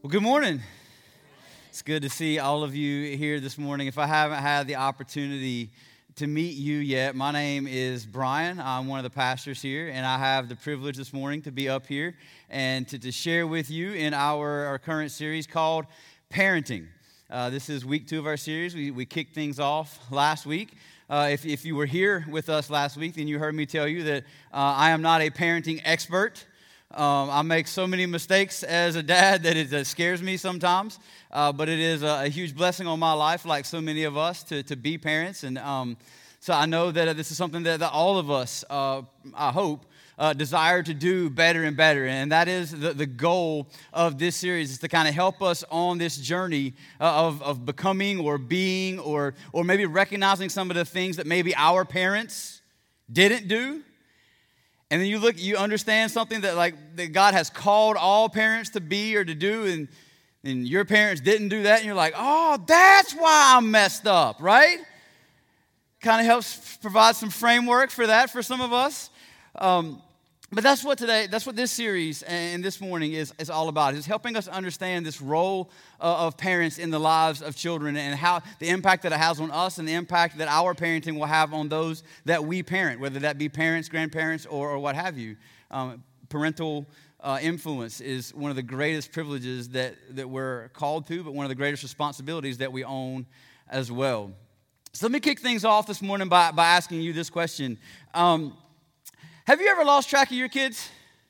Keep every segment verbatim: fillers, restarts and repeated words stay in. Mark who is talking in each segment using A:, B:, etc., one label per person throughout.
A: Well, good morning. It's good to see all of you here this morning. If I haven't had the opportunity to meet you yet, my name is Brian. I'm one of the pastors here, and I have the privilege this morning to be up here and to, to share with you in our, our current series called Parenting. Uh, this is week two of our series. We, we kicked things off last week. Uh, if, if you were here with us last week, then you heard me tell you that uh, I am not a parenting expert. Um, I make so many mistakes as a dad that it uh, scares me sometimes, uh, but it is a, a huge blessing on my life, like so many of us, to, to be parents. And um, so I know that uh, this is something that, that all of us, uh, I hope, uh, desire to do better and better. And that is the, the goal of this series, is to kind of help us on this journey uh, of, of becoming or being or, or maybe recognizing some of the things that maybe our parents didn't do. And then you look, you understand something that like that God has called all parents to be or to do, and, and your parents didn't do that, and you're like, oh, that's why I'm messed up, right? Kind of helps provide some framework for that for some of us. Um, but that's what today, that's what this series and this morning is, is all about. It's helping us understand this role uh, of parents in the lives of children and how the impact that it has on us and the impact that our parenting will have on those that we parent, whether that be parents, grandparents, or, or what have you. Um, parental uh, influence is one of the greatest privileges that, that we're called to, but one of the greatest responsibilities that we own as well. So let me kick things off this morning by, by asking you this question. Um, Have you ever lost track of your kids?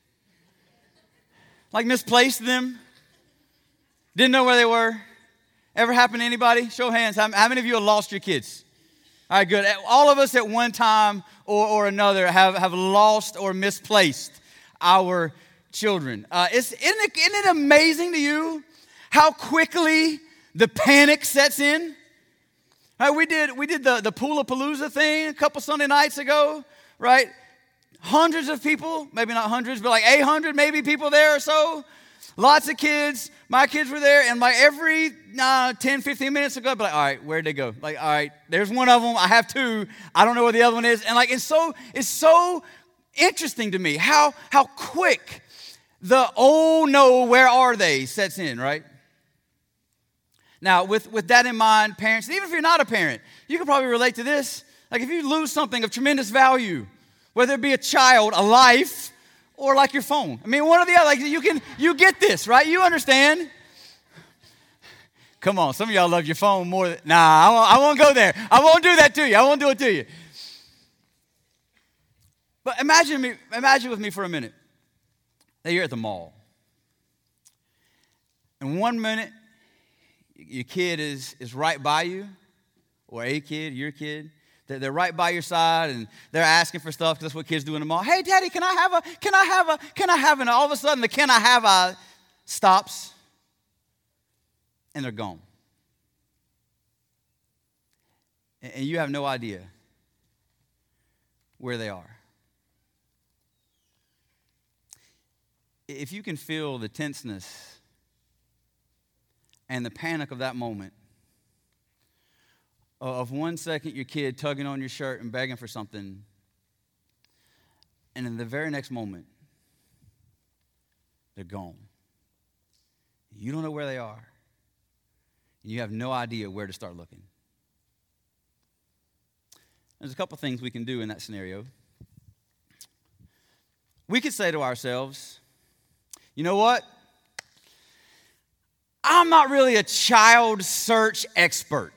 A: Like misplaced them? Didn't know where they were? Ever happened to anybody? Show of hands. How, how many of you have lost your kids? All right, good. All of us at one time or, or another have, have lost or misplaced our children. Uh, it's, isn't, it, isn't it amazing to you how quickly the panic sets in? All right, we did, we did the, the Poolapalooza thing a couple Sunday nights ago, right? Hundreds of people, maybe not hundreds, but like eight hundred maybe people there or so. Lots of kids. My kids were there, and like every uh, ten, fifteen minutes ago, I'd be like, all right, where'd they go? Like, all right, there's one of them. I have two. I don't know where the other one is. And like, it's so, it's so interesting to me how, how quick the, oh no, where are they sets in, right? Now, with, with that in mind, parents, even if you're not a parent, you can probably relate to this. Like if you lose something of tremendous value, whether it be a child, a life, or like your phone. I mean, one or the other. Like you can, you get this, right? You understand. Come on, some of y'all love your phone more than, nah, I won't, I won't go there. I won't do that to you. I won't do it to you. But imagine me, imagine with me for a minute that you're at the mall. And one minute, your kid is, is right by you, or a kid, your kid. They're right by your side, and they're asking for stuff because that's what kids do in the mall. Hey, Daddy, can I have a, can I have a, can I have, and all of a sudden the can I have a stops, and they're gone. And you have no idea where they are. If you can feel the tenseness and the panic of that moment, of one second your kid tugging on your shirt and begging for something, and in the very next moment, they're gone. You don't know where they are, and you have no idea where to start looking. There's a couple things we can do in that scenario. We could say to ourselves, you know what? I'm not really a child search expert.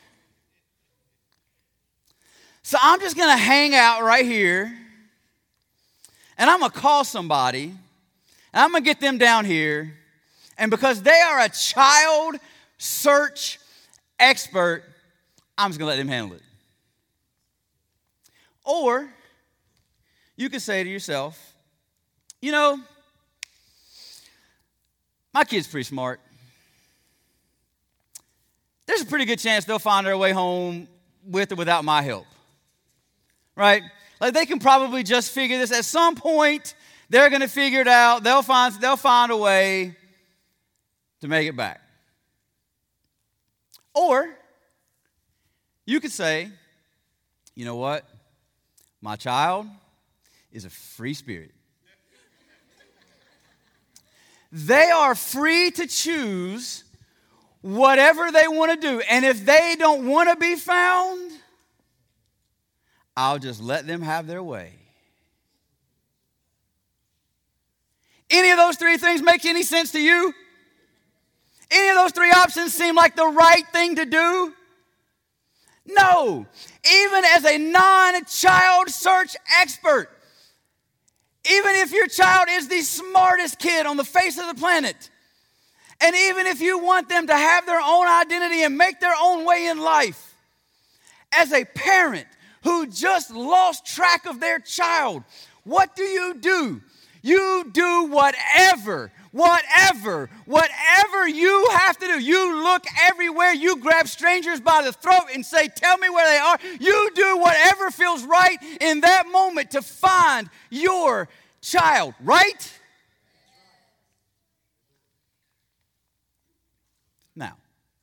A: So I'm just going to hang out right here, and I'm going to call somebody, and I'm going to get them down here, and because they are a child search expert, I'm just going to let them handle it. Or you could say to yourself, you know, my kid's pretty smart. There's a pretty good chance they'll find their way home with or without my help. Right? Like they can probably just figure this. At some point, they're going to figure it out. They'll find, they'll find a way to make it back. Or you could say, you know what? My child is a free spirit. they are free to choose whatever they want to do. And if they don't want to be found, I'll just let them have their way. Any of those three things make any sense to you? Any of those three options seem like the right thing to do? No. Even as a non-child search expert, even if your child is the smartest kid on the face of the planet, and even if you want them to have their own identity and make their own way in life, as a parent who just lost track of their child, what do you do? You do whatever, whatever, whatever you have to do. You look everywhere. You grab strangers by the throat and say, tell me where they are. You do whatever feels right in that moment to find your child, right? Now,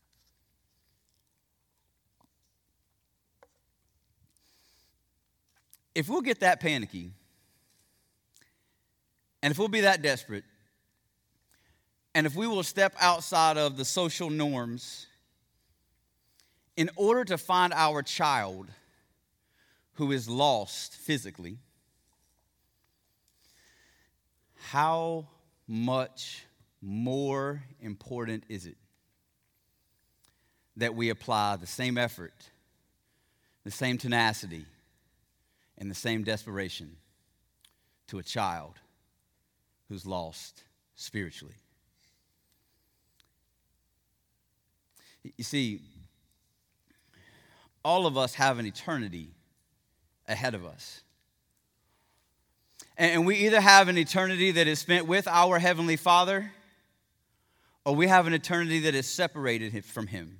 A: if we'll get that panicky, and if we'll be that desperate, and if we will step outside of the social norms in order to find our child who is lost physically, how much more important is it that we apply the same effort, the same tenacity, and the same desperation to a child who's lost spiritually? You see, all of us have an eternity ahead of us. And we either have an eternity that is spent with our Heavenly Father, or we have an eternity that is separated from Him.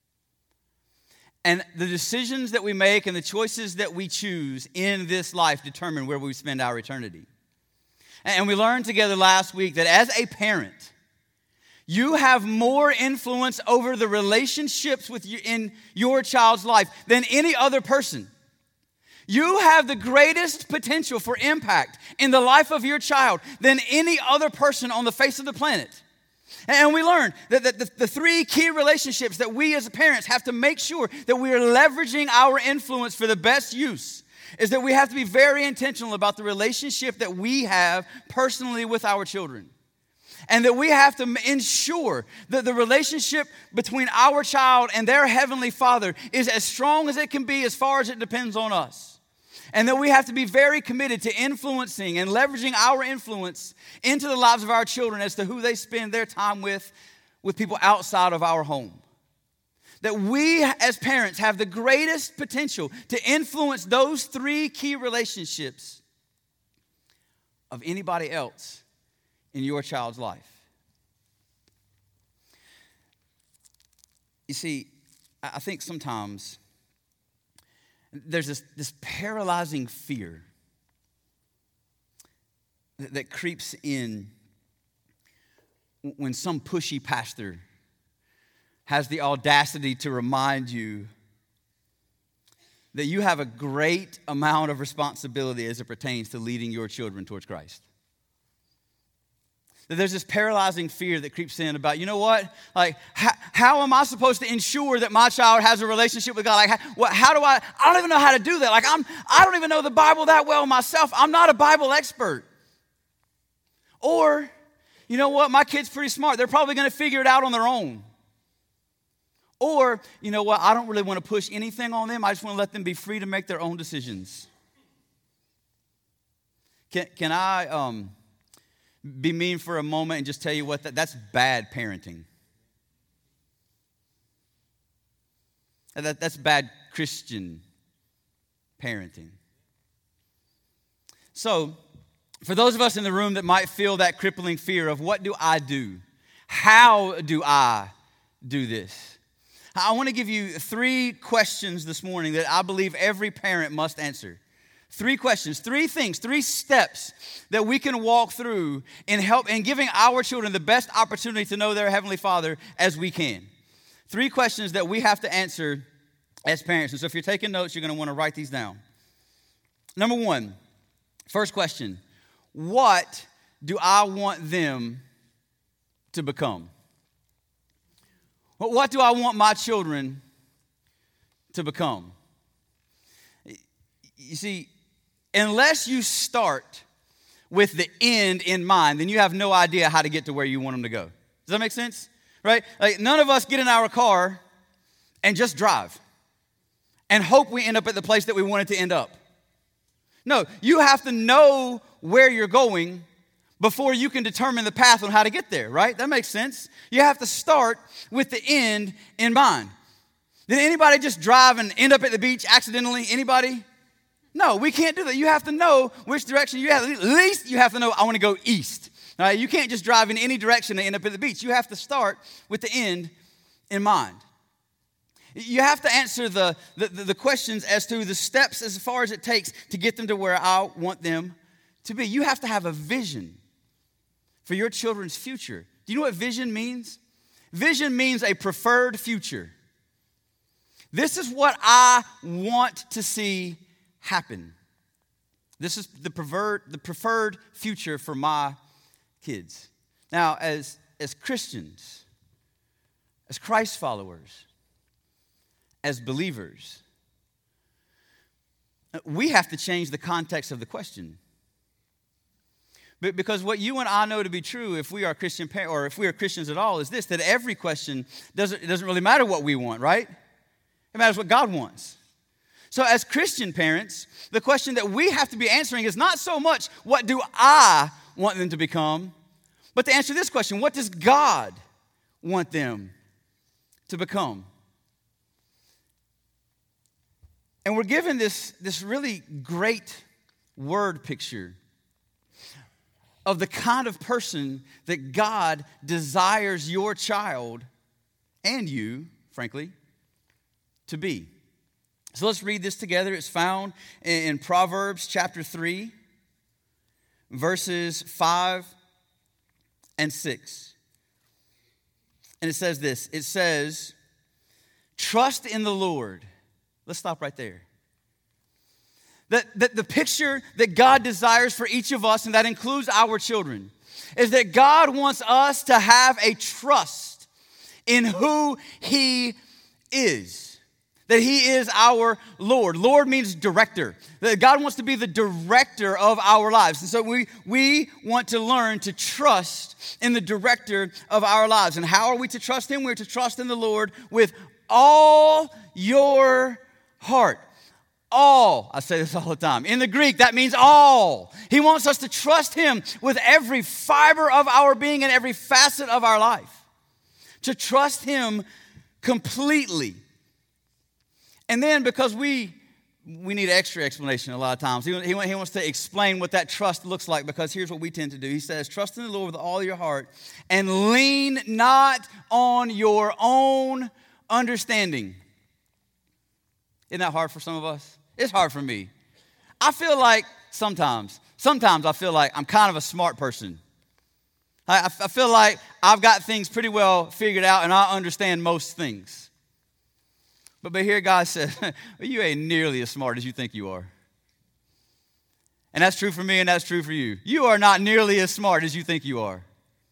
A: And the decisions that we make and the choices that we choose in this life determine where we spend our eternity. And we learned together last week that as a parent, you have more influence over the relationships with you in your child's life than any other person. You have the greatest potential for impact in the life of your child than any other person on the face of the planet. And we learned that the, the, the three key relationships that we as parents have to make sure that we are leveraging our influence for the best use is that we have to be very intentional about the relationship that we have personally with our children. And that we have to ensure that the relationship between our child and their Heavenly Father is as strong as it can be as far as it depends on us. And that we have to be very committed to influencing and leveraging our influence into the lives of our children as to who they spend their time with, with people outside of our home. That we as parents have the greatest potential to influence those three key relationships of anybody else in your child's life. You see, I think sometimes there's this, this paralyzing fear that, that creeps in when some pushy pastor has the audacity to remind you that you have a great amount of responsibility as it pertains to leading your children towards Christ. That there's this paralyzing fear that creeps in about, you know what? Like, how, how am I supposed to ensure that my child has a relationship with God? Like, how, what, how do I, I don't even know how to do that. Like, I'm, I don't even know the Bible that well myself. I'm not a Bible expert. Or, you know what? My kid's pretty smart. They're probably going to figure it out on their own. Or, you know what? I don't really want to push anything on them. I just want to let them be free to make their own decisions. Can, can I... Um, Be mean for a moment and just tell you what, that, that's bad parenting. That, that's bad Christian parenting. So, for those of us in the room that might feel that crippling fear of what do I do? How do I do this? I want to give you three questions this morning that I believe every parent must answer. Three questions, three things, three steps that we can walk through in help in giving our children the best opportunity to know their Heavenly Father as we can. Three questions that we have to answer as parents. And so if you're taking notes, you're going to want to write these down. Number one, first question, what do I want them to become? What do I want my children to become? You see, unless you start with the end in mind, then you have no idea how to get to where you want them to go. Does that make sense? Right? Like, none of us get in our car and just drive and hope we end up at the place that we wanted to end up. No, you have to know where you're going before you can determine the path on how to get there, right? That makes sense. You have to start with the end in mind. Did anybody just drive and end up at the beach accidentally? Anybody? No, we can't do that. You have to know which direction you have. At least you have to know, I want to go east. All right? You can't just drive in any direction and end up at the beach. You have to start with the end in mind. You have to answer the, the, the questions as to the steps as far as it takes to get them to where I want them to be. You have to have a vision for your children's future. Do you know what vision means? Vision means a preferred future. This is what I want to see happen. This is the preferred, the preferred future for my kids. Now, as, as Christians, as Christ followers, as believers, we have to change the context of the question. Because what you and I know to be true, if we are Christian parents, or if we are Christians at all, is this: that every question doesn't, it doesn't really matter what we want, right? It matters what God wants. So as Christian parents, the question that we have to be answering is not so much, what do I want them to become, but to answer this question: what does God want them to become? And we're given this, this really great word picture of the kind of person that God desires your child and you, frankly, to be. So let's read this together. It's found in Proverbs chapter three, verses five and six. And it says this. It says, trust in the Lord. Let's stop right there. That, that the picture that God desires for each of us, and that includes our children, is that God wants us to have a trust in who He is. That He is our Lord. Lord means director. That God wants to be the director of our lives. And so we, we want to learn to trust in the director of our lives. And how are we to trust Him? We're to trust in the Lord with all your heart. All. I say this all the time. In the Greek, that means all. He wants us to trust Him with every fiber of our being and every facet of our life. To trust Him completely. And then, because we we need extra explanation a lot of times, he, he, he wants to explain what that trust looks like, because here's what we tend to do. He says, trust in the Lord with all your heart and lean not on your own understanding. Isn't that hard for some of us? It's hard for me. I feel like sometimes, sometimes I feel like I'm kind of a smart person. I, I feel like I've got things pretty well figured out and I understand most things. But, but here God says, well, you ain't nearly as smart as you think you are. And that's true for me and that's true for you. You are not nearly as smart as you think you are.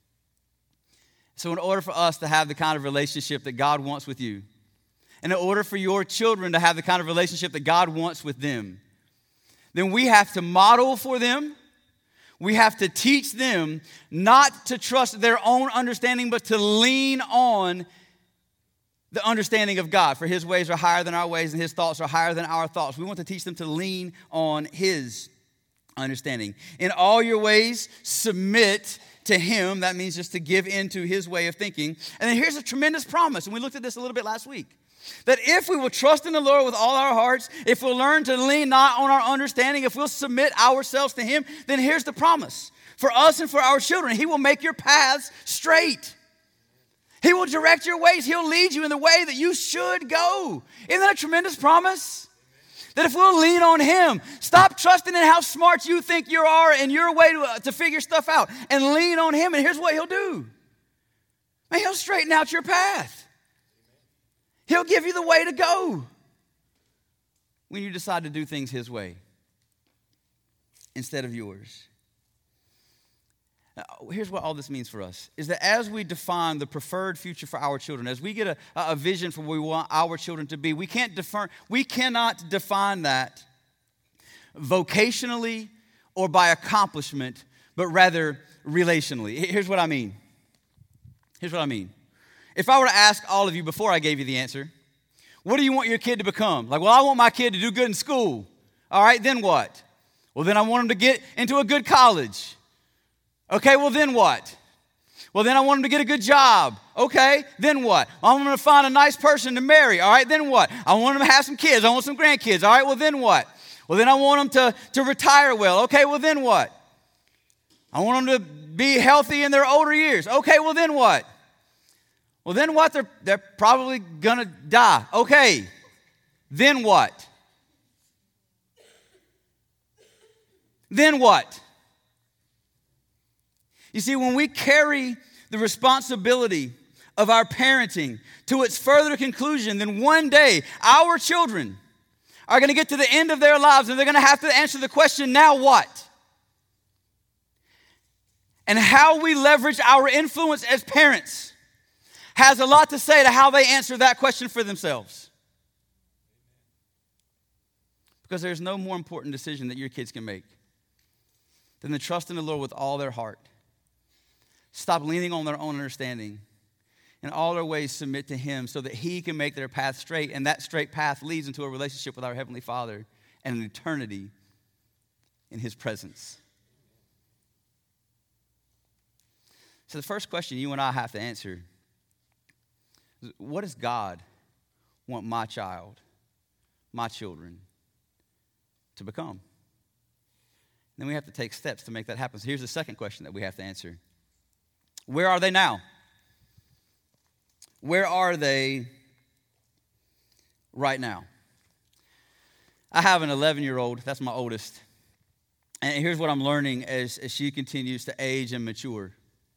A: So in order for us to have the kind of relationship that God wants with you, and in order for your children to have the kind of relationship that God wants with them, then we have to model for them, we have to teach them not to trust their own understanding, but to lean on the understanding of God. For His ways are higher than our ways, and His thoughts are higher than our thoughts. We want to teach them to lean on His understanding. In all your ways, submit to Him. That means just to give in to His way of thinking. And then here's a tremendous promise, and we looked at this a little bit last week. That if we will trust in the Lord with all our hearts, if we'll learn to lean not on our understanding, if we'll submit ourselves to Him, then here's the promise. For us and for our children, He will make your paths straight. He will direct your ways. He'll lead you in the way that you should go. Isn't that a tremendous promise? That if we'll lean on Him, stop trusting in how smart you think you are and your way to, uh, to figure stuff out, and lean on Him, and here's what He'll do. Man, He'll straighten out your path. He'll give you the way to go when you decide to do things His way instead of yours. Here's what all this means for us, is that as we define the preferred future for our children, as we get a, a vision for what we want our children to be, we can't defer, we cannot define that vocationally or by accomplishment, but rather relationally. Here's what I mean. Here's what I mean. If I were to ask all of you before I gave you the answer, what do you want your kid to become? Like, well, I want my kid to do good in school. All right, then what? Well, then I want him to get into a good college. Okay, well, then what? Well, then I want him to get a good job. Okay, then what? I want him to find a nice person to marry. All right, then what? I want him to have some kids. I want some grandkids. All right, well, then what? Well, then I want him to, to retire well. Okay, well, then what? I want them to be healthy in their older years. Okay, well, then what? Well, then what? They're, they're probably going to die. Okay, then what? Then what? You see, when we carry the responsibility of our parenting to its further conclusion, then one day our children are going to get to the end of their lives and they're going to have to answer the question, now what? And how we leverage our influence as parents has a lot to say to how they answer that question for themselves. Because there's no more important decision that your kids can make than to trust in the Lord with all their heart. Stop leaning on their own understanding. In all their ways, submit to Him so that He can make their path straight. And that straight path leads into a relationship with our Heavenly Father and an eternity in His presence. So the first question you and I have to answer is, what does God want my child, my children, to become? And then we have to take steps to make that happen. So here's the second question that we have to answer. Where are they now? Where are they right now? I have an eleven-year-old. That's my oldest. And here's what I'm learning as, as she continues to age and mature,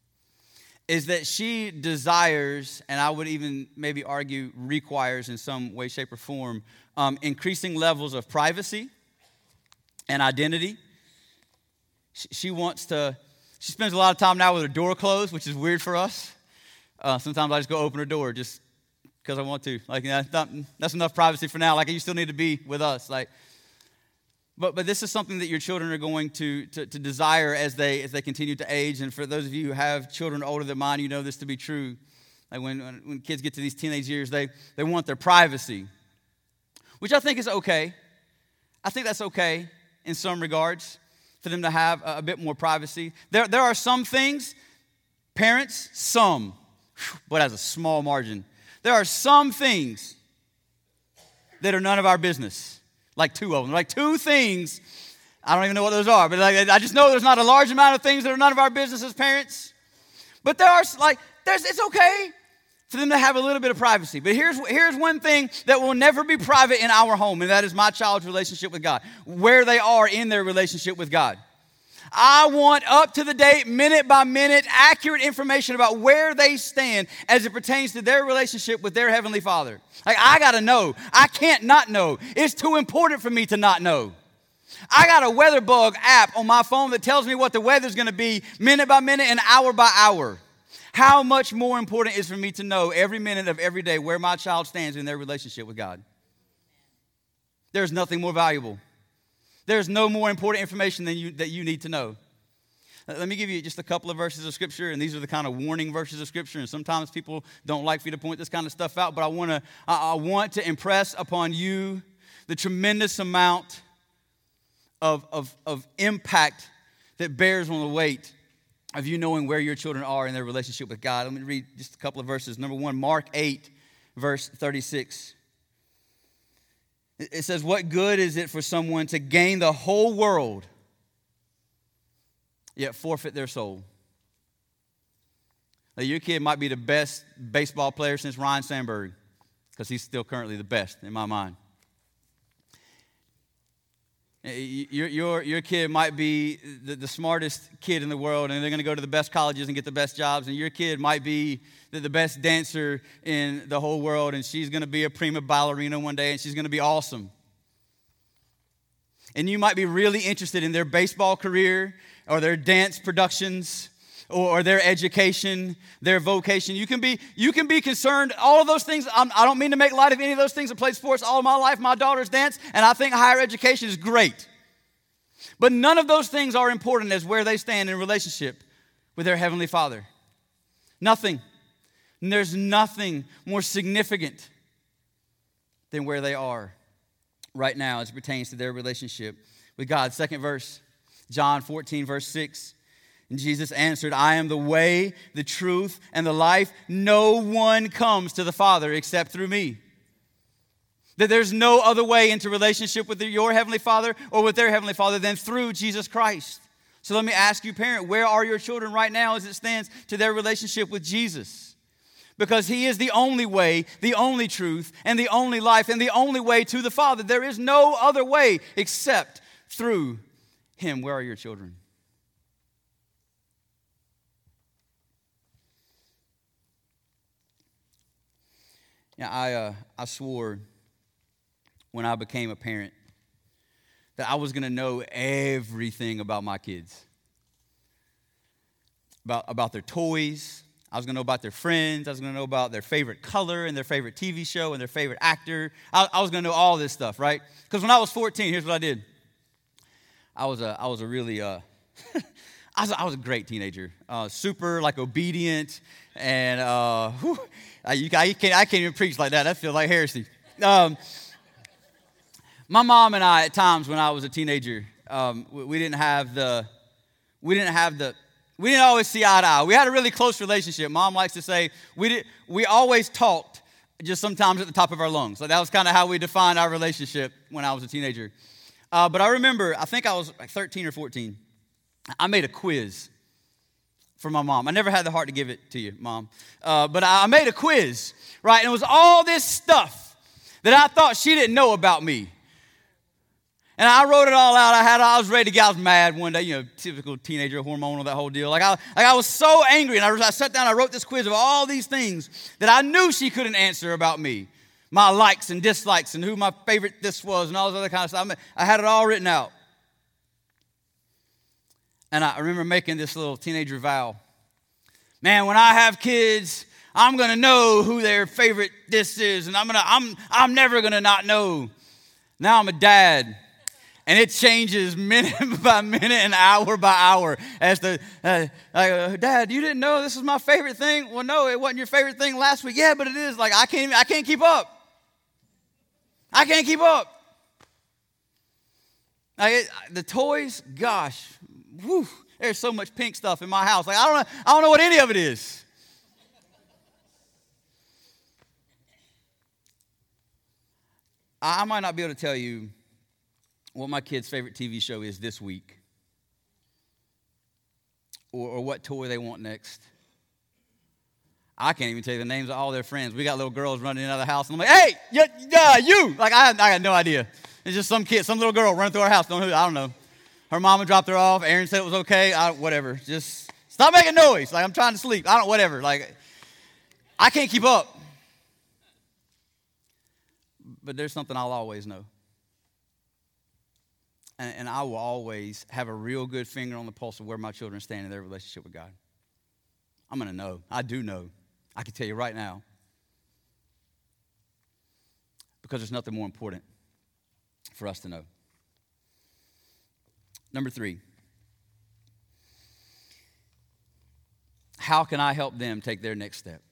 A: is that she desires, and I would even maybe argue requires in some way, shape, or form, um, increasing levels of privacy and identity. She, she wants to... She spends a lot of time now with her door closed, which is weird for us. Uh, sometimes I just go open her door just because I want to. Like, that's, not, that's enough privacy for now. Like, you still need to be with us. Like, but but this is something that your children are going to, to to desire as they as they continue to age. And for those of you who have children older than mine, you know this to be true. Like when when, when kids get to these teenage years, they they want their privacy, which I think is okay. I think that's okay in some regards, for them to have a, a bit more privacy. There, there are some things, parents, some, but as a small margin. There are some things that are none of our business. Like two of them. Like two things, I don't even know what those are, but like, I just know there's not a large amount of things that are none of our business as parents. But there are, like, there's, it's okay for them to have a little bit of privacy. But here's, here's one thing that will never be private in our home, and that is my child's relationship with God, where they are in their relationship with God. I want up to the date, minute by minute, accurate information about where they stand as it pertains to their relationship with their Heavenly Father. Like, I got to know. I can't not know. It's too important for me to not know. I got a WeatherBug app on my phone that tells me what the weather's going to be minute by minute and hour by hour. How much more important is for me to know every minute of every day where my child stands in their relationship with God? There's nothing more valuable. There's no more important information than you, that you need to know. Let me give you just a couple of verses of Scripture, and these are the kind of warning verses of Scripture, and sometimes people don't like for you to point this kind of stuff out, but I want to I want to impress upon you the tremendous amount of, of, of impact that bears on the weight of you knowing where your children are in their relationship with God. Let me read just a couple of verses. Number one, Mark eight, verse thirty-six. It says, what good is it for someone to gain the whole world, yet forfeit their soul? Now, your kid might be the best baseball player since Ryan Sandberg, because he's still currently the best in my mind. Your, your, your kid might be the, the smartest kid in the world, and they're going to go to the best colleges and get the best jobs. And your kid might be the, the best dancer in the whole world, and she's going to be a prima ballerina one day, and she's going to be awesome. And you might be really interested in their baseball career or their dance productions or, or their education, their vocation. You can be, you can be concerned, all of those things. I'm, I don't mean to make light of any of those things. I played sports all my life. My daughters dance, and I think higher education is great. But none of those things are important as where they stand in relationship with their Heavenly Father. Nothing. And there's nothing more significant than where they are right now as it pertains to their relationship with God. Second verse, John fourteen, verse six. And Jesus answered, I am the way, the truth, and the life. No one comes to the Father except through me. That there's no other way into relationship with your Heavenly Father or with their Heavenly Father than through Jesus Christ. So let me ask you, parent, where are your children right now as it stands to their relationship with Jesus? Because He is the only way, the only truth, and the only life, and the only way to the Father. There is no other way except through Him. Where are your children? Yeah, I uh, I swore when I became a parent that I was going to know everything about my kids. About, about their toys. I was going to know about their friends. I was going to know about their favorite color and their favorite T V show and their favorite actor. I, I was going to know all this stuff, right? Because when I was fourteen, here's what I did. I was a, I was a really, uh, I, was a, I was a great teenager. Uh, super, like, obedient. And uh, whew, I, you, I, can't, I can't even preach like that. That feels like heresy. Um, My mom and I, at times when I was a teenager, um, we, we didn't have the, we didn't have the, we didn't always see eye to eye. We had a really close relationship. Mom likes to say we did, we always talked, just sometimes at the top of our lungs. So that was kind of how we defined our relationship when I was a teenager. Uh, but I remember, I think I was like thirteen or fourteen. I made a quiz for my mom. I never had the heart to give it to you, Mom. Uh, but I made a quiz, right? And it was all this stuff that I thought she didn't know about me. And I wrote it all out. I had, I was ready to get, I was mad one day, you know, typical teenager, hormonal, that whole deal. Like I, like I was so angry, and I, I sat down, I wrote this quiz of all these things that I knew she couldn't answer about me. My likes and dislikes and who my favorite this was and all this other kind of stuff. I, mean, I had it all written out. And I remember making this little teenager vow. Man, when I have kids, I'm going to know who their favorite this is, and I'm going to, I'm, I'm never going to not know. Now I'm a dad. And it changes minute by minute and hour by hour as the, uh, uh, Dad, you didn't know this was my favorite thing? Well, no, it wasn't your favorite thing last week. Yeah, but it is. Like, I can't even, I can't keep up. I can't keep up. Like it, the toys, gosh, whew, there's so much pink stuff in my house. Like, I don't know, I don't know what any of it is. I, I might not be able to tell you what my kid's favorite T V show is this week, or, or what toy they want next. I can't even tell you the names of all their friends. We got little girls running out of the house, and I'm like, hey, yeah, yeah you. Like, I, I got no idea. It's just some kid, some little girl running through our house. Don't know who, I don't know. Her mama dropped her off. Aaron said it was okay. I, whatever. Just stop making noise. Like, I'm trying to sleep. I don't, whatever. Like, I can't keep up. But there's something I'll always know. And I will always have a real good finger on the pulse of where my children stand in their relationship with God. I'm going to know. I do know. I can tell you right now. Because there's nothing more important for us to know. Number three. How can I help them take their next step?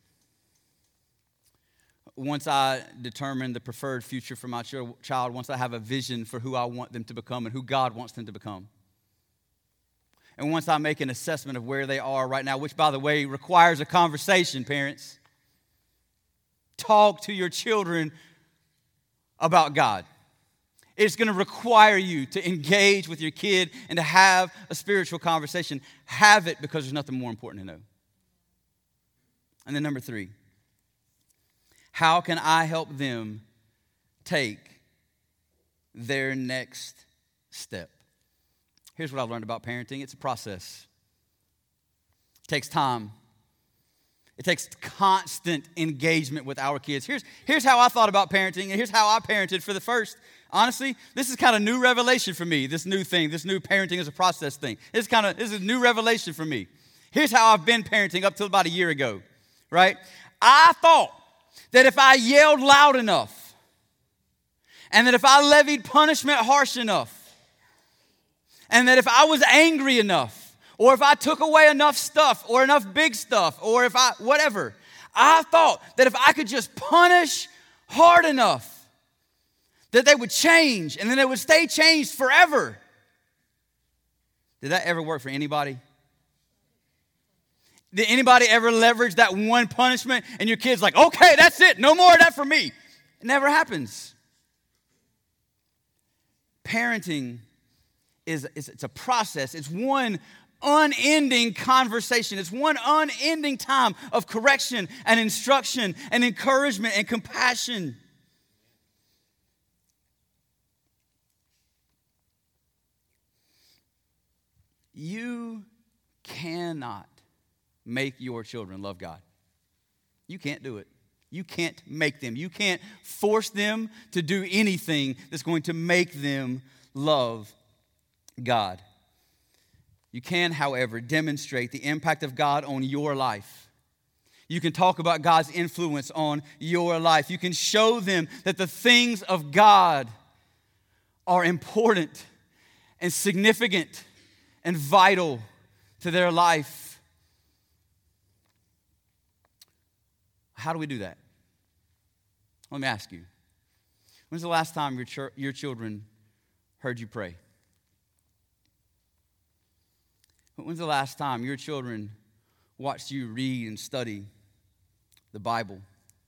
A: Once I determine the preferred future for my child, once I have a vision for who I want them to become and who God wants them to become, and once I make an assessment of where they are right now, which, by the way, requires a conversation, parents, talk to your children about God. It's going to require you to engage with your kid and to have a spiritual conversation. Have it, because there's nothing more important to know. And then number three. How can I help them take their next step? Here's what I've learned about parenting. It's a process. It takes time. It takes constant engagement with our kids. Here's, here's how I thought about parenting, and here's how I parented for the first. Honestly, this is kind of new revelation for me, this new thing, this new parenting as a process thing. This kind of this is new revelation for me. Here's how I've been parenting up till about a year ago, right? I thought that if I yelled loud enough and that if I levied punishment harsh enough and that if I was angry enough or if I took away enough stuff or enough big stuff or if I, whatever, I thought that if I could just punish hard enough that they would change and then they would stay changed forever. Did that ever work for anybody? Did anybody ever leverage that one punishment and your kid's like, okay, that's it, no more of that for me? It never happens. Parenting is, is it's a process. It's one unending conversation. It's one unending time of correction and instruction and encouragement and compassion. You cannot make your children love God. You can't do it. You can't make them. You can't force them to do anything that's going to make them love God. You can, however, demonstrate the impact of God on your life. You can talk about God's influence on your life. You can show them that the things of God are important and significant and vital to their life. How do we do that? Let me ask you. When's the last time your, ch- your children heard you pray? When's the last time your children watched you read and study the Bible?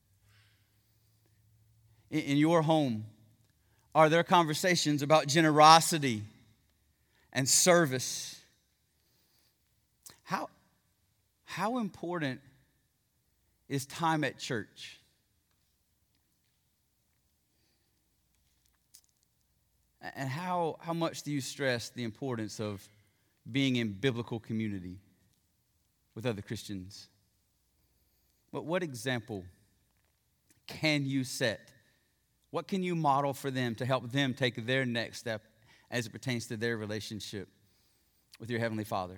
A: In, in your home, are there conversations about generosity and service? How, how important is time at church? And how, how much do you stress the importance of being in biblical community with other Christians? But what example can you set? What can you model for them to help them take their next step as it pertains to their relationship with your Heavenly Father?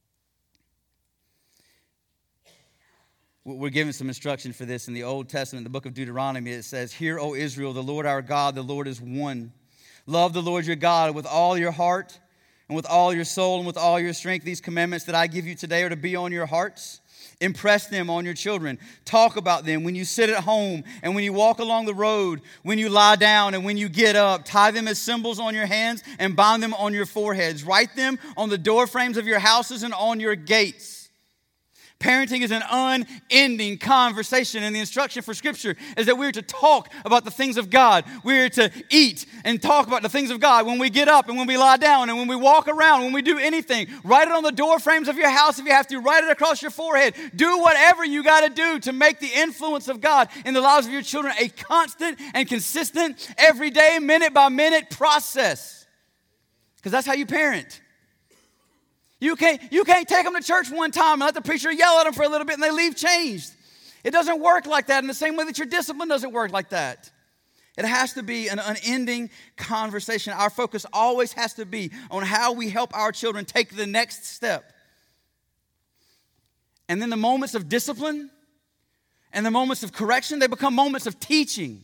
A: We're given some instruction for this in the Old Testament, the book of Deuteronomy. It says, "Hear, O Israel, the Lord our God, the Lord is one. Love the Lord your God with all your heart and with all your soul and with all your strength. These commandments that I give you today are to be on your hearts. Impress them on your children. Talk about them when you sit at home and when you walk along the road, when you lie down and when you get up. Tie them as symbols on your hands and bind them on your foreheads. Write them on the door frames of your houses and on your gates." Parenting is an unending conversation, and the instruction for Scripture is that we're to talk about the things of God. We're to eat and talk about the things of God when we get up and when we lie down and when we walk around, when we do anything. Write it on the door frames of your house if you have to. Write it across your forehead. Do whatever you got to do to make the influence of God in the lives of your children a constant and consistent, everyday, minute by minute process. Because that's how you parent. You can't, you can't take them to church one time and let the preacher yell at them for a little bit and they leave changed. It doesn't work like that, in the same way that your discipline doesn't work like that. It has to be an unending conversation. Our focus always has to be on how we help our children take the next step. And then the moments of discipline and the moments of correction, they become moments of teaching.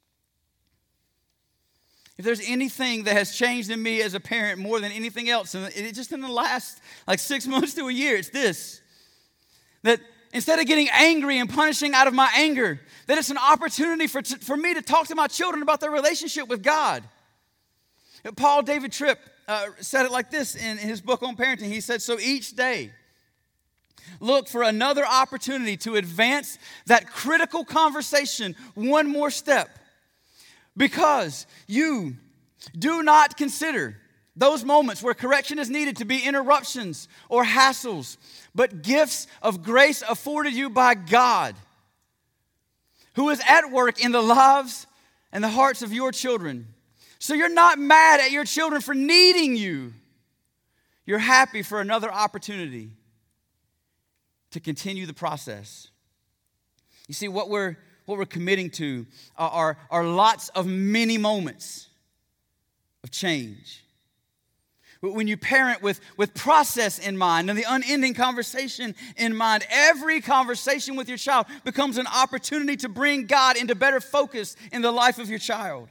A: If there's anything that has changed in me as a parent more than anything else, and it just in the last like six months to a year, it's this. That instead of getting angry and punishing out of my anger, that it's an opportunity for, for me to talk to my children about their relationship with God. Paul David Tripp uh, said it like this in his book on parenting. He said, "So each day, look for another opportunity to advance that critical conversation one more step. Because you do not consider those moments where correction is needed to be interruptions or hassles, but gifts of grace afforded you by God, who is at work in the lives and the hearts of your children. So you're not mad at your children for needing you. You're happy for another opportunity to continue the process." You see, what we're What we're committing to are, are, are lots of mini moments of change. when you parent with, with process in mind and the unending conversation in mind, every conversation with your child becomes an opportunity to bring God into better focus in the life of your child.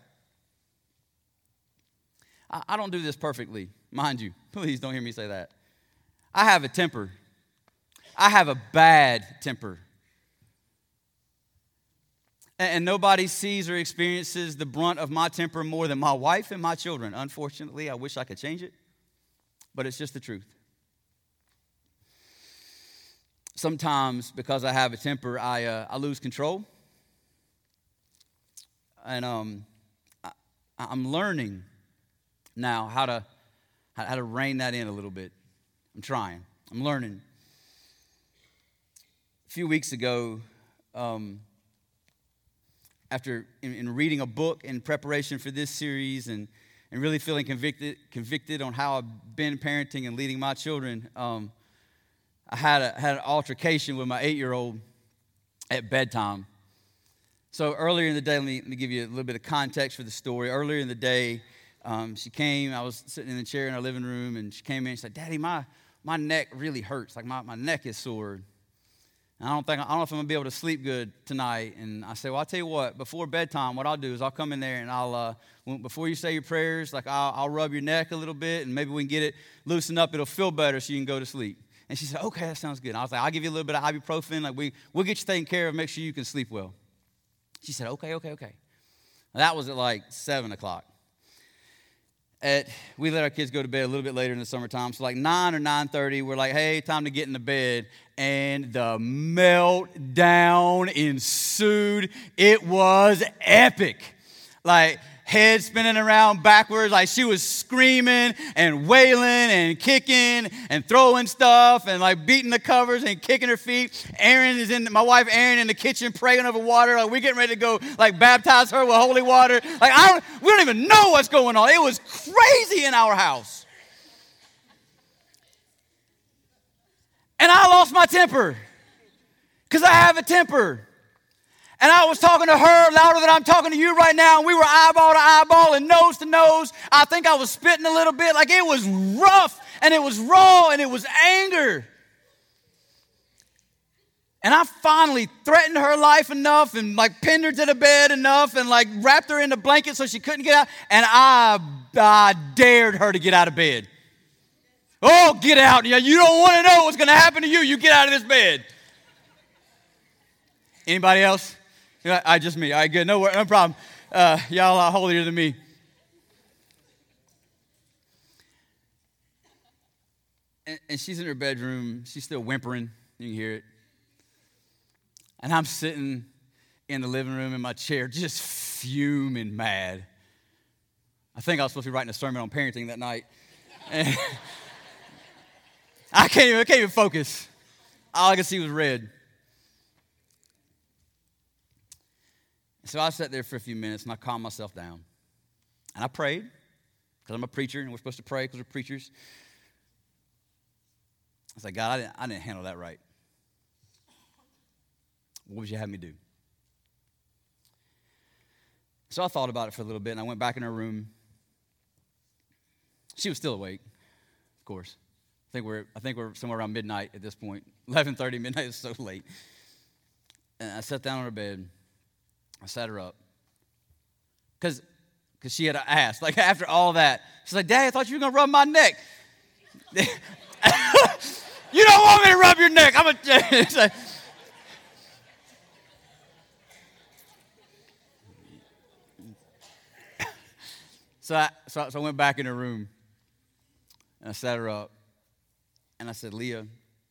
A: I, I don't do this perfectly, mind you. Please don't hear me say that. I have a temper. I have a bad temper. And, and nobody sees or experiences the brunt of my temper more than my wife and my children. Unfortunately, I wish I could change it. But it's just the truth. Sometimes, because I have a temper, I uh, I lose control, and um, I, I'm learning now how to how to rein that in a little bit. I'm trying. I'm learning. A few weeks ago, um, after in, in reading a book in preparation for this series and. and really feeling convicted convicted on how I've been parenting and leading my children, um, I had a, had an altercation with my eight-year-old at bedtime. So earlier in the day, let me, let me give you a little bit of context for the story. Earlier in the day, um, she came, I was sitting in the chair in our living room, and she came in and she said, Daddy, my, my neck really hurts. Like my, my neck is sore. And I don't think I don't know if I'm gonna be able to sleep good tonight. And I said, well, I'll tell you what. Before bedtime, what I'll do is I'll come in there and I'll uh, when, before you say your prayers, like I'll, I'll rub your neck a little bit, and maybe we can get it loosened up. It'll feel better, so you can go to sleep. And she said, okay, that sounds good. And I was like, I'll give you a little bit of ibuprofen. Like we we'll get you taken care of. Make sure you can sleep well. She said, okay, okay, okay. That was at like seven o'clock. At, we let our kids go to bed a little bit later in the summertime. So like nine or nine thirty, we're like, hey, time to get into bed. And the meltdown ensued. It was epic. Like head spinning around backwards. Like she was screaming and wailing and kicking and throwing stuff and like beating the covers and kicking her feet. Erin is in, my wife Erin in the kitchen praying over water. Like we're getting ready to go like baptize her with holy water. Like I don't, we don't even know what's going on. It was crazy in our house. And I lost my temper because I have a temper. And I was talking to her louder than I'm talking to you right now. And we were eyeball to eyeball and nose to nose. I think I was spitting a little bit. Like it was rough and it was raw and it was anger. And I finally threatened her life enough and like pinned her to the bed enough and like wrapped her in the blanket so she couldn't get out. And I, I dared her to get out of bed. Oh, get out. You don't want to know what's going to happen to you. You get out of this bed. Anybody else? I just me. All right, good. No, no problem. Uh, y'all are holier than me. And, and she's in her bedroom. She's still whimpering. You can hear it. And I'm sitting in the living room in my chair, just fuming mad. I think I was supposed to be writing a sermon on parenting that night. And I can't even, I can't even focus. All I could see was red. So I sat there for a few minutes and I calmed myself down. And I prayed, because I'm a preacher and we're supposed to pray because we're preachers. I was like, God, I didn't, I didn't handle that right. What would you have me do? So I thought about it for a little bit and I went back in her room. She was still awake, of course. I think we're, I think we're somewhere around midnight at this point. eleven thirty, midnight is so late. And I sat down on her bed. I sat her up because because she had asked. Like after all that, she's like, Daddy, I thought you were going to rub my neck. You don't want me to rub your neck. I'm a. so, I, so, so I went back in her room and I sat her up and I said, Leah,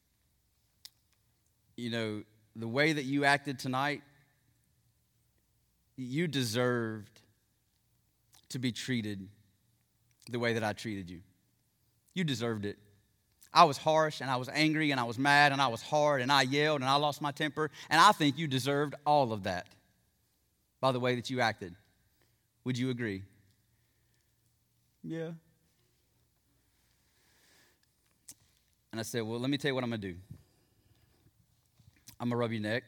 A: you know, the way that you acted tonight, you deserved to be treated the way that I treated you. You deserved it. I was harsh and I was angry and I was mad and I was hard and I yelled and I lost my temper. And I think you deserved all of that by the way that you acted. Would you agree? Yeah. And I said, well, let me tell you what I'm going to do. I'm going to rub your neck.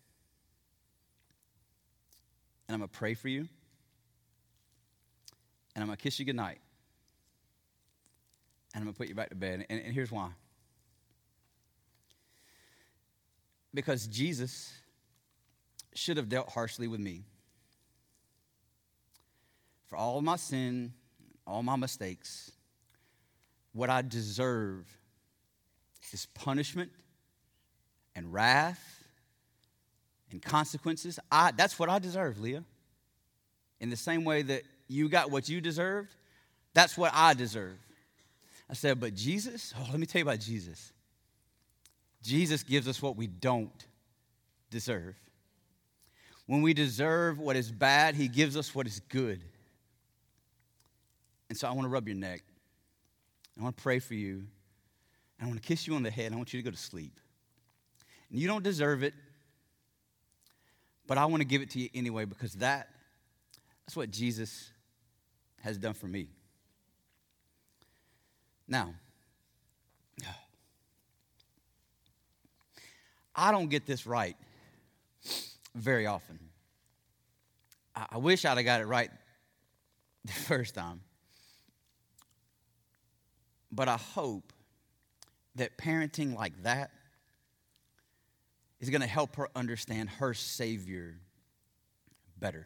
A: And I'm going to pray for you. And I'm going to kiss you goodnight. and I'm going to put you back to bed. And, and here's why. Because Jesus should have dealt harshly with me for all of my sin, all my mistakes. What I deserve is punishment and wrath and consequences. I, that's what I deserve, Leah. In the same way that you got what you deserved, that's what I deserve. I said, but Jesus, oh, let me tell you about Jesus. Jesus gives us what we don't deserve. When we deserve what is bad, he gives us what is good. And so I want to rub your neck. I want to pray for you. And I want to kiss you on the head. And I want you to go to sleep. And you don't deserve it, but I want to give it to you anyway because that, that's what Jesus has done for me. Now, I don't get this right very often. I wish I'd have got it right the first time. But I hope that parenting like that is going to help her understand her Savior better.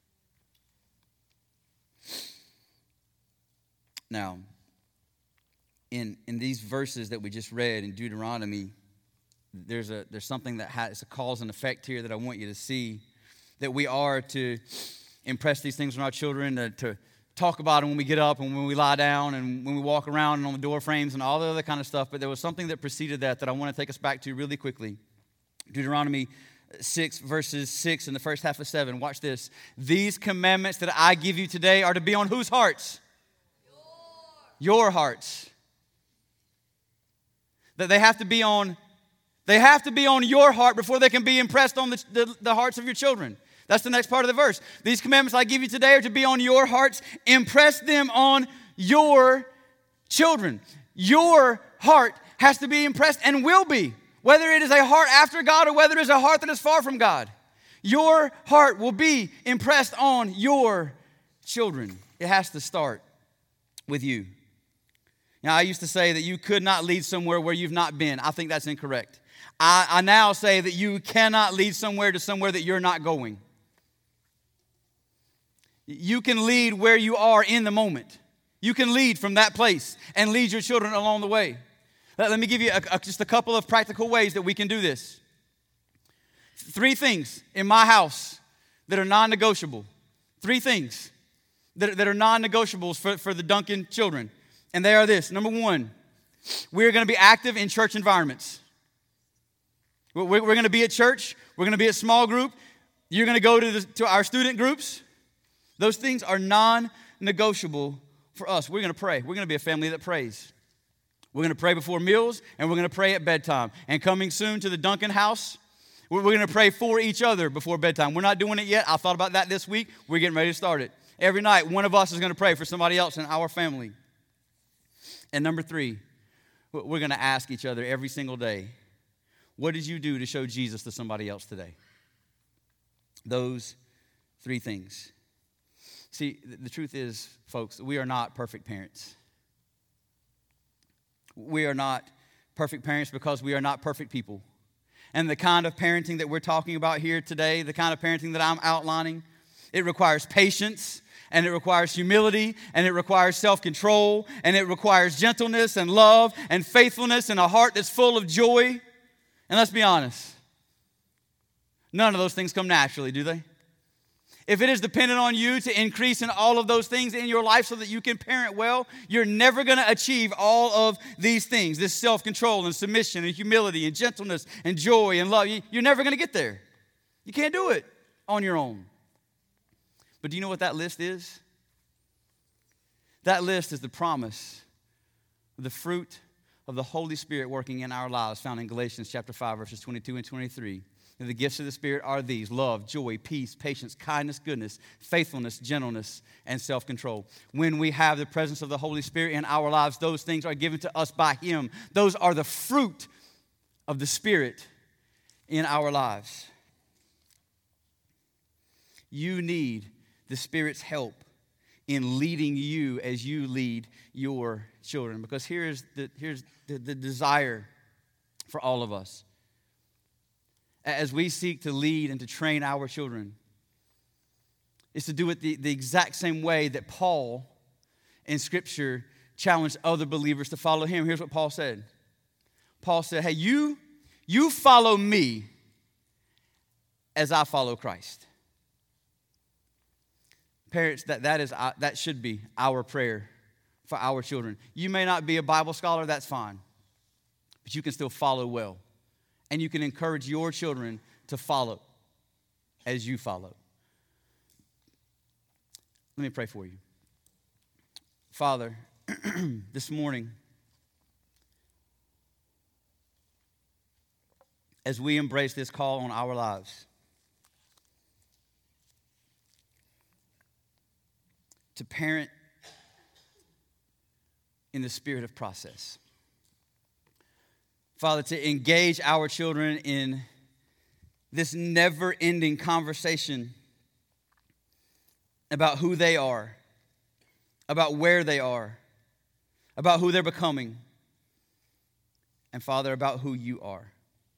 A: Now, in, in these verses that we just read in Deuteronomy, there's a there's something that has a cause and effect here that I want you to see, that we are to impress these things on our children, to, to talk about them when we get up and when we lie down and when we walk around and on the door frames and all the other kind of stuff. But there was something that preceded that that I want to take us back to really quickly. Deuteronomy six, verses six and the first half of seven. Watch this. These commandments that I give you today are to be on whose hearts? Your, Your hearts. That they have to be on They have to be on your heart before they can be impressed on the, the, the hearts of your children. That's the next part of the verse. These commandments I give you today are to be on your hearts. Impress them on your children. Your heart has to be impressed and will be, whether it is a heart after God or whether it is a heart that is far from God. Your heart will be impressed on your children. It has to start with you. Now, I used to say that you could not lead somewhere where you've not been. I think that's incorrect. I, I now say that you cannot lead somewhere to somewhere that you're not going. You can lead where you are in the moment. You can lead from that place and lead your children along the way. Let, let me give you a, a, just a couple of practical ways that we can do this. Three things in my house that are non-negotiable. Three things that, that are non-negotiables for, for the Duncan children. And they are this. Number one, we're going to be active in church environments. We're, we're going to be at church. We're going to be at small group. You're going to go to, the, to our student groups. Those things are non-negotiable for us. We're going to pray. We're going to be a family that prays. We're going to pray before meals, and we're going to pray at bedtime. And coming soon to the Duncan house, we're, we're going to pray for each other before bedtime. We're not doing it yet. I thought about that this week. We're getting ready to start it. Every night, one of us is going to pray for somebody else in our family. And number three, we're going to ask each other every single day, what did you do to show Jesus to somebody else today? Those three things. See, the truth is, folks, we are not perfect parents. We are not perfect parents because we are not perfect people. And the kind of parenting that we're talking about here today, the kind of parenting that I'm outlining, it requires patience, and it requires humility, and it requires self-control, and it requires gentleness and love and faithfulness and a heart that's full of joy. And let's be honest, none of those things come naturally, do they? If it is dependent on you to increase in all of those things in your life so that you can parent well, you're never going to achieve all of these things, this self-control and submission and humility and gentleness and joy and love. You're never going to get there. You can't do it on your own. But do you know what that list is? That list is the promise, the fruit of the Holy Spirit working in our lives, found in Galatians chapter five, verses twenty-two and twenty-three. And the gifts of the Spirit are these: love, joy, peace, patience, kindness, goodness, faithfulness, gentleness, and self-control. When we have the presence of the Holy Spirit in our lives, those things are given to us by Him. Those are the fruit of the Spirit in our lives. You need the Spirit's help in leading you as you lead your children. Because here's the, here's the, the desire for all of us. As we seek to lead and to train our children, is to do it the, the exact same way that Paul in Scripture challenged other believers to follow him. Here's what Paul said. Paul said, hey, you, you follow me as I follow Christ. Parents, that, that, is, that should be our prayer for our children. You may not be a Bible scholar, that's fine. But you can still follow well. And you can encourage your children to follow as you follow. Let me pray for you. Father, this morning, as we embrace this call on our lives, to parent in the spirit of process. Father, to engage our children in this never-ending conversation about who they are, about where they are, about who they're becoming, and Father, about who you are.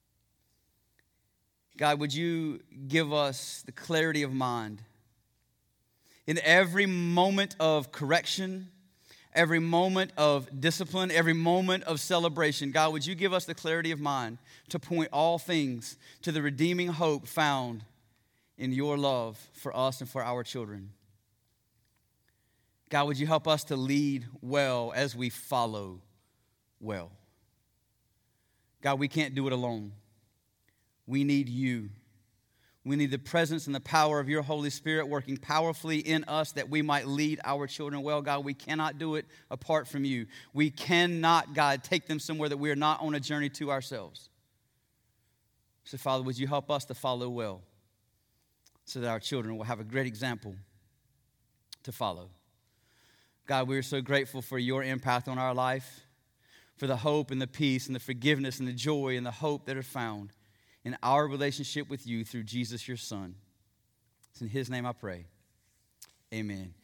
A: God, would you give us the clarity of mind in every moment of correction, every moment of discipline, every moment of celebration. God, would you give us the clarity of mind to point all things to the redeeming hope found in your love for us and for our children. God, would you help us to lead well as we follow well. God, we can't do it alone. We need you. We need the presence and the power of your Holy Spirit working powerfully in us that we might lead our children well. God, we cannot do it apart from you. We cannot, God, take them somewhere that we are not on a journey to ourselves. So, Father, would you help us to follow well so that our children will have a great example to follow. God, we are so grateful for your impact on our life, for the hope and the peace and the forgiveness and the joy and the hope that are found in our relationship with you through Jesus, your Son. It's in his name I pray. Amen.